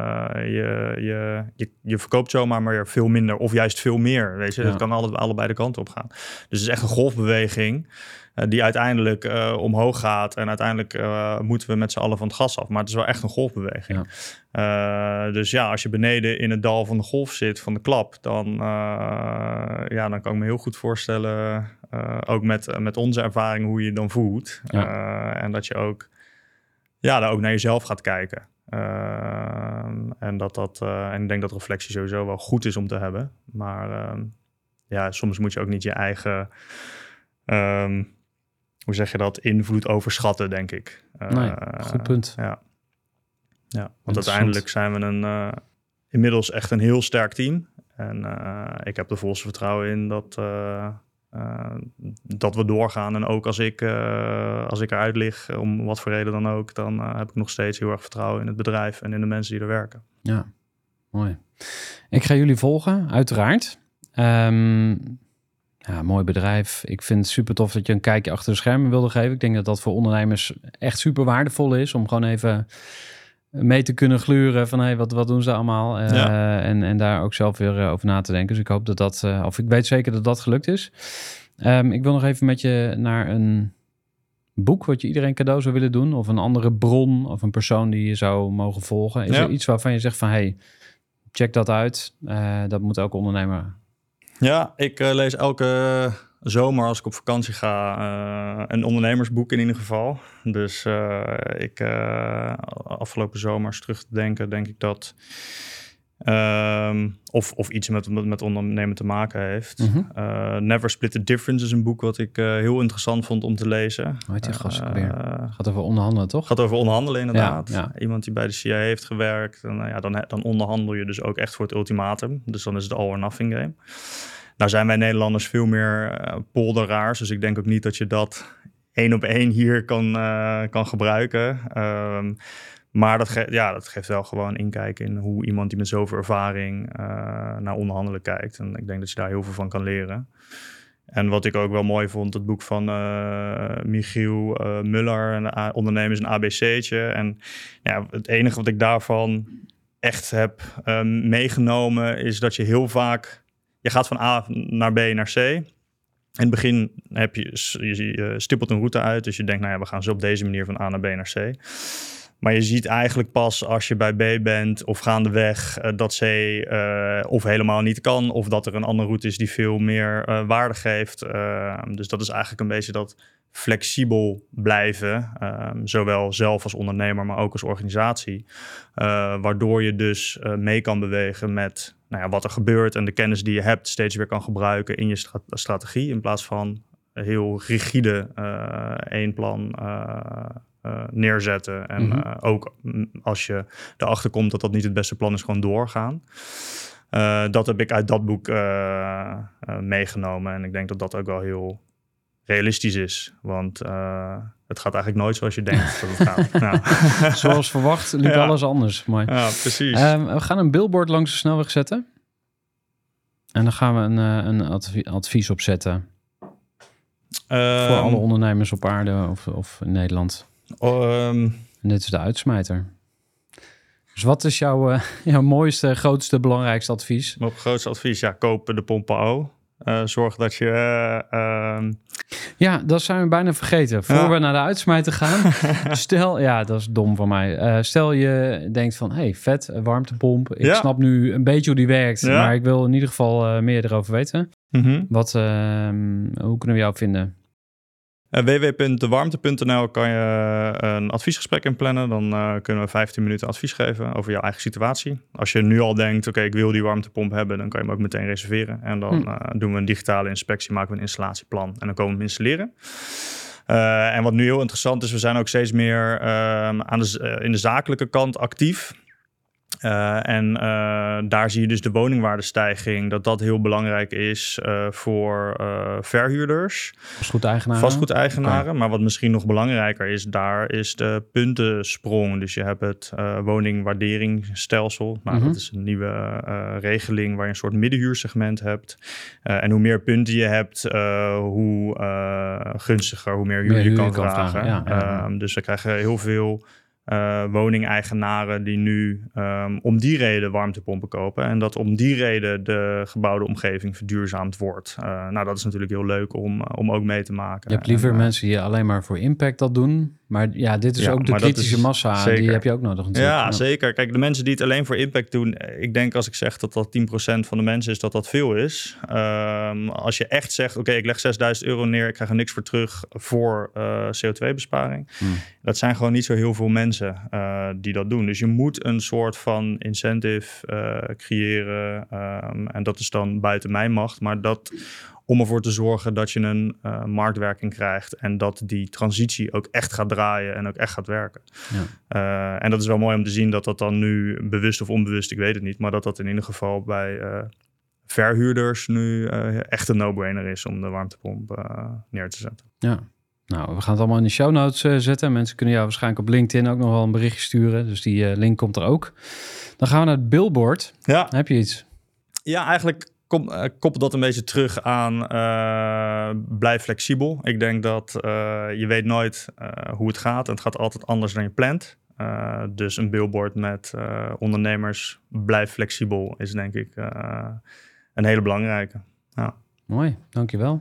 je verkoopt zomaar maar veel minder of juist veel meer. Weet je, dat kan allebei de kanten op gaan. Dus het is echt een golfbeweging die uiteindelijk omhoog gaat. En uiteindelijk moeten we met z'n allen van het gas af. Maar het is wel echt een golfbeweging. Ja. Dus ja, als je beneden in het dal van de golf zit, van de klap, dan kan ik me heel goed voorstellen, ook met onze ervaring, hoe je je dan voelt. Ja. En dat je ook, daar ook naar jezelf gaat kijken. En ik denk dat reflectie sowieso wel goed is om te hebben. Maar soms moet je ook niet je eigen... hoe zeg je dat? Invloed overschatten, denk ik. Goed punt. Ja, want uiteindelijk zijn we inmiddels echt een heel sterk team. En ik heb er volste vertrouwen in dat we doorgaan. En ook als ik eruit lig, om wat voor reden dan ook, dan heb ik nog steeds heel erg vertrouwen in het bedrijf en in de mensen die er werken. Ja, mooi. Ik ga jullie volgen, uiteraard. Mooi bedrijf. Ik vind het super tof dat je een kijkje achter de schermen wilde geven. Ik denk dat dat voor ondernemers echt super waardevol is om gewoon even mee te kunnen gluren van wat doen ze allemaal? En daar ook zelf weer over na te denken. Dus ik hoop of ik weet zeker dat dat gelukt is. Ik wil nog even met je naar een boek wat je iedereen cadeau zou willen doen, of een andere bron of een persoon die je zou mogen volgen. Is er iets waarvan je zegt van check dat uit. Dat moet elke ondernemer. Ja, ik lees elke zomer als ik op vakantie ga een ondernemersboek in ieder geval. Dus afgelopen zomers terug te denken, denk ik dat Of iets met ondernemen te maken heeft. Never Split the Difference is een boek wat ik heel interessant vond om te lezen. Hoe heet die gast ook weer? Gaat over onderhandelen, toch? Gaat over onderhandelen, inderdaad. Ja. Iemand die bij de CIA heeft gewerkt. En, dan onderhandel je dus ook echt voor het ultimatum. Dus dan is het all or nothing game. Nou zijn wij Nederlanders veel meer polderaars. Dus ik denk ook niet dat je dat 1 op 1 hier kan gebruiken. Maar dat geeft wel gewoon inkijk in hoe iemand die met zoveel ervaring naar onderhandelen kijkt. En ik denk dat je daar heel veel van kan leren. En wat ik ook wel mooi vond, het boek van Michiel Muller, Ondernemers een ABC'tje. En ja, het enige wat ik daarvan echt heb meegenomen is dat je heel vaak... Je gaat van A naar B naar C. In het begin je stippelt een route uit. Dus je denkt, we gaan zo op deze manier van A naar B naar C. Maar je ziet eigenlijk pas als je bij B bent of gaandeweg dat C of helemaal niet kan. Of dat er een andere route is die veel meer waarde geeft. Dus dat is eigenlijk een beetje dat flexibel blijven. Zowel zelf als ondernemer, maar ook als organisatie. Waardoor je dus mee kan bewegen met wat er gebeurt. En de kennis die je hebt steeds weer kan gebruiken in je strategie. In plaats van heel rigide één plan neerzetten. En ook als je erachter komt dat dat niet het beste plan is, gewoon doorgaan. Dat heb ik uit dat boek meegenomen. En ik denk dat dat ook wel heel realistisch is. Want het gaat eigenlijk nooit zoals je denkt dat het gaat. Nou. Zoals verwacht liep alles anders. Maar, ja, precies. We gaan een billboard langs de snelweg zetten. En dan gaan we een advies opzetten. Voor alle ondernemers op aarde of in Nederland. En dit is de uitsmijter. Dus wat is jouw mooiste, grootste, belangrijkste advies? Mijn grootste advies, koop de Pompao. Zorg dat je... Ja, dat zijn we bijna vergeten. Voor we naar de uitsmijter gaan. Stel, dat is dom van mij. Stel je denkt van, vet, warmtepomp. Ik snap nu een beetje hoe die werkt. Ja. Maar ik wil in ieder geval meer erover weten. Hoe kunnen we jou vinden? www.dewarmte.nl kan je een adviesgesprek inplannen. Dan kunnen we 15 minuten advies geven over jouw eigen situatie. Als je nu al denkt, oké, ik wil die warmtepomp hebben, dan kan je hem ook meteen reserveren. En dan doen we een digitale inspectie, maken we een installatieplan en dan komen we hem installeren. En wat nu heel interessant is, we zijn ook steeds meer in de zakelijke kant actief. Daar zie je dus de woningwaardestijging, dat heel belangrijk is voor verhuurders. Vastgoedeigenaren. Okay. Maar wat misschien nog belangrijker is, daar is de puntensprong. Dus je hebt het woningwaarderingsstelsel. Nou, dat is een nieuwe regeling waar je een soort middenhuursegment hebt. En hoe meer punten je hebt, hoe gunstiger, hoe meer huur je kan vragen. Ja. Dus we krijgen heel veel woningeigenaren die nu om die reden warmtepompen kopen. En dat om die reden de gebouwde omgeving verduurzaamd wordt. Dat is natuurlijk heel leuk om ook mee te maken. Je hebt liever mensen die alleen maar voor impact dat doen. Maar dit is ook de kritische massa. Zeker. Die heb je ook nodig natuurlijk. Ja, zeker. Kijk, de mensen die het alleen voor impact doen. Ik denk als ik zeg dat 10% van de mensen is, dat veel is. Als je echt zegt, oké, ik leg €6.000 neer. Ik krijg er niks voor terug voor CO2-besparing. Dat zijn gewoon niet zo heel veel mensen die dat doen. Dus je moet een soort van incentive creëren. En dat is dan buiten mijn macht. Maar om ervoor te zorgen dat je een marktwerking krijgt en dat die transitie ook echt gaat draaien en ook echt gaat werken. Ja. En dat is wel mooi om te zien dat dan nu, bewust of onbewust, ik weet het niet, maar dat in ieder geval bij verhuurders nu echt een no-brainer is om de warmtepomp neer te zetten. Ja. Nou, we gaan het allemaal in de show notes zetten. Mensen kunnen jou waarschijnlijk op LinkedIn ook nog wel een berichtje sturen. Dus die link komt er ook. Dan gaan we naar het billboard. Ja. Heb je iets? Ja, eigenlijk koppel dat een beetje terug aan blijf flexibel. Ik denk dat je weet nooit hoe het gaat. En het gaat altijd anders dan je plant. Dus een billboard met ondernemers blijf flexibel is denk ik een hele belangrijke. Ja. Mooi, dankjewel.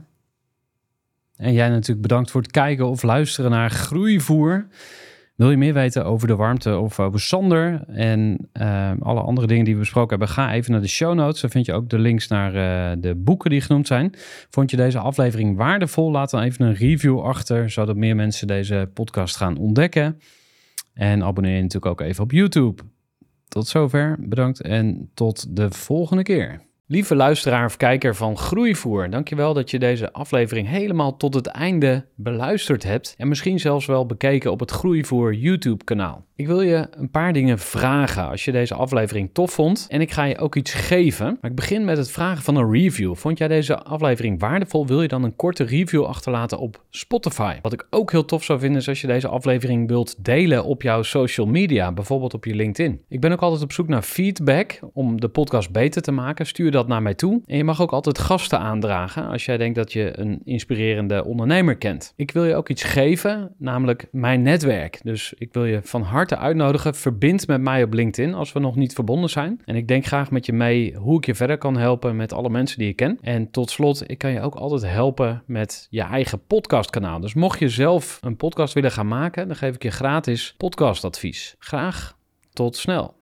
En jij natuurlijk bedankt voor het kijken of luisteren naar Groeivoer. Wil je meer weten over de warmte of over Sander en alle andere dingen die we besproken hebben? Ga even naar de show notes. Daar vind je ook de links naar de boeken die genoemd zijn. Vond je deze aflevering waardevol? Laat dan even een review achter, zodat meer mensen deze podcast gaan ontdekken. En abonneer je natuurlijk ook even op YouTube. Tot zover, bedankt en tot de volgende keer. Lieve luisteraar of kijker van Groeivoer, dankjewel dat je deze aflevering helemaal tot het einde beluisterd hebt en misschien zelfs wel bekeken op het Groeivoer YouTube-kanaal. Ik wil je een paar dingen vragen als je deze aflevering tof vond en ik ga je ook iets geven. Maar ik begin met het vragen van een review. Vond jij deze aflevering waardevol? Wil je dan een korte review achterlaten op Spotify? Wat ik ook heel tof zou vinden is als je deze aflevering wilt delen op jouw social media, bijvoorbeeld op je LinkedIn. Ik ben ook altijd op zoek naar feedback om de podcast beter te maken. Stuur dat naar mij toe. En je mag ook altijd gasten aandragen als jij denkt dat je een inspirerende ondernemer kent. Ik wil je ook iets geven, namelijk mijn netwerk. Dus ik wil je van harte uitnodigen. Verbind met mij op LinkedIn als we nog niet verbonden zijn. En ik denk graag met je mee hoe ik je verder kan helpen met alle mensen die ik ken. En tot slot, ik kan je ook altijd helpen met je eigen podcastkanaal. Dus mocht je zelf een podcast willen gaan maken, dan geef ik je gratis podcastadvies. Graag tot snel.